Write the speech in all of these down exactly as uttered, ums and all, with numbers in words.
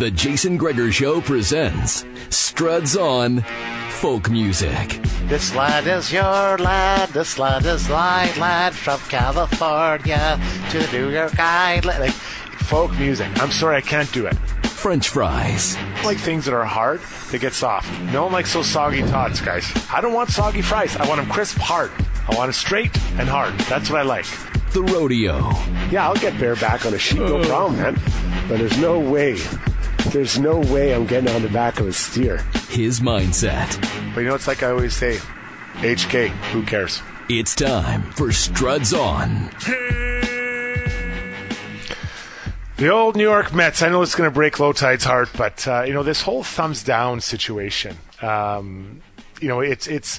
The Jason Gregor Show presents Struds On Folk Music. This lad is your lad, this lad is my lad from California to New York Island. Like, folk music. I'm sorry, I can't do it. French fries. I like things that are hard, they get soft. No one likes those soggy tots, guys. I don't want soggy fries. I want them crisp, hard. I want it straight and hard. That's what I like. The rodeo. Yeah, I'll get bareback on a sheep, no problem, man. But there's no way, there's no way I'm getting on the back of a steer. His mindset. But you know, it's like I always say, H K, who cares? It's time for Struds On. The old New York Mets. I know it's going to break Lowtide's heart, but, uh, you know, this whole thumbs down situation, um, you know, it's, it's,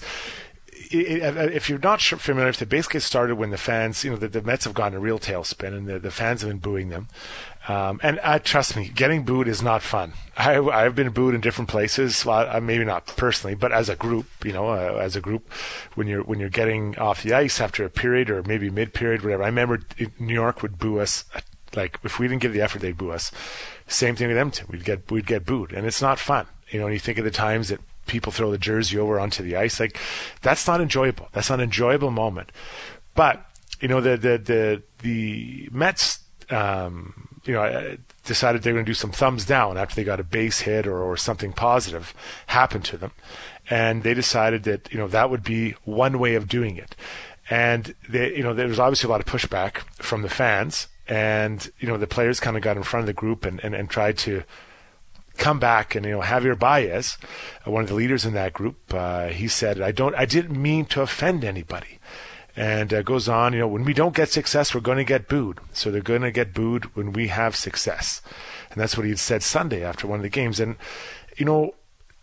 it, it, if you're not sure, familiar, if it basically started when the fans, you know, the, the Mets have gone a real tailspin and the, the fans have been booing them. Um, and uh, trust me, getting booed is not fun. I, I've been booed in different places. Well, maybe not personally, but as a group, you know, uh, as a group, when you're when you're getting off the ice after a period or maybe mid-period, whatever. I remember New York would boo us. Like, if we didn't give the effort, they'd boo us. Same thing with them too. We'd get we'd get booed, and it's not fun. You know, when you think of the times that people throw the jersey over onto the ice, like, that's not enjoyable. That's not an enjoyable moment. But you know, the the the the Mets, um, you know, decided they were going to do some thumbs down after they got a base hit or, or something positive happened to them, and they decided that, you know, that would be one way of doing it. And they, you know, there was obviously a lot of pushback from the fans. And, you know, the players kind of got in front of the group and, and, and tried to come back. And, you know, Javier Baez, uh, one of the leaders in that group, uh, he said, I don't, I didn't mean to offend anybody. And uh, goes on, you know, when we don't get success, we're going to get booed. So they're going to get booed when we have success. And that's what he had said Sunday after one of the games. And, you know,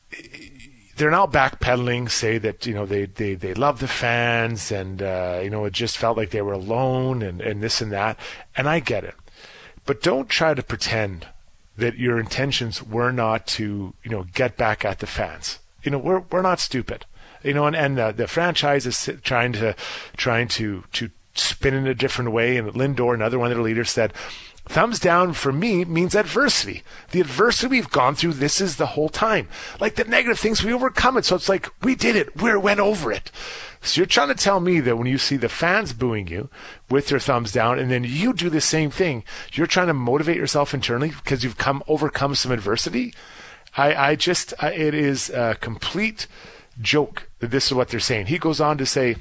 they're now backpedaling, say that, you know, they, they, they love the fans and, uh, you know, it just felt like they were alone and, and this and that. And I get it. But don't try to pretend that your intentions were not to, you know, get back at the fans. You know, we're we're not stupid. You know, and, and uh, the franchise is trying to trying to, to spin in a different way. And Lindor, another one of their leaders, said, thumbs down for me means adversity. The adversity we've gone through, this is the whole time. Like the negative things, we overcome it. So it's like, we did it. We went over it. So you're trying to tell me that when you see the fans booing you with their thumbs down and then you do the same thing, you're trying to motivate yourself internally because you've come overcome some adversity? I, I just, I, it is a complete joke that this is what they're saying. He goes on to say,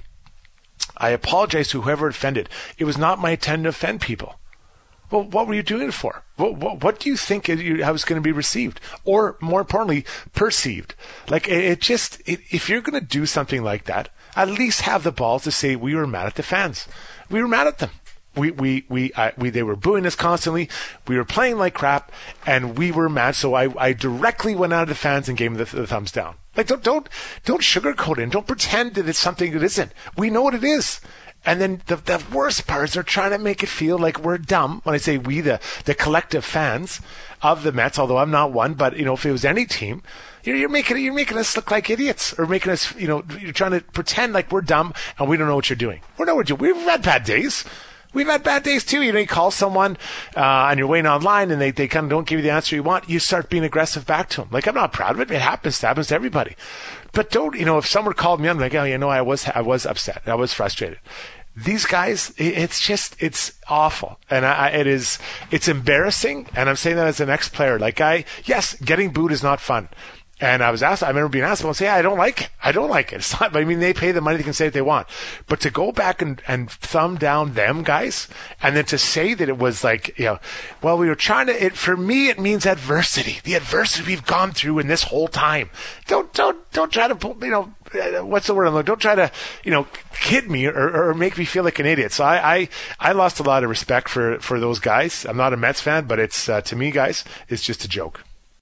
I apologize to whoever offended. It was not my intent to offend people. Well, what were you doing it for? What, what, what do you think it, how it's going to be received? Or, more importantly, perceived? Like, it, it just, it, if you're going to do something like that, at least have the balls to say, we were mad at the fans. We were mad at them. We, we, we, I, we, they were booing us constantly. We were playing like crap, and we were mad. So I, I directly went out of the fans and gave them the, the thumbs down. Like, don't, don't, don't sugarcoat it. Don't pretend that it's something that isn't. We know what it is. And then the, the worst part is they're trying to make it feel like we're dumb. When I say we, the, the collective fans of the Mets, although I'm not one, but, you know, if it was any team, you're, you're making you're making us look like idiots, or making us, you know, you're trying to pretend like we're dumb and we don't know what you're doing. We know what you're doing. We've had bad days. We've had bad days too. You know, you call someone uh, and you're waiting online and they, they kind of don't give you the answer you want. You start being aggressive back to them. Like, I'm not proud of it. It happens. It happens to everybody. But don't, you know, if someone called me, I'm like, oh, you know, I was I was upset. I was frustrated. These guys, it's just, it's awful. And I, it is, it's embarrassing. And I'm saying that as an ex-player. Like, I, yes, getting booed is not fun. And I was asked, I remember being asked, I say, yeah, I don't like it. I don't like it. It's not, I mean, they pay the money, they can say what they want. But to go back and, and thumb down them guys, and then to say that it was like, you know, well, we were trying to, it, for me, it means adversity. The adversity we've gone through in this whole time. Don't, don't, don't try to, you know, what's the word I'm looking? Don't try to, you know, kid me or, or make me feel like an idiot. So I, I, I lost a lot of respect for, for those guys. I'm not a Mets fan, but it's, uh, to me, guys, it's just a joke.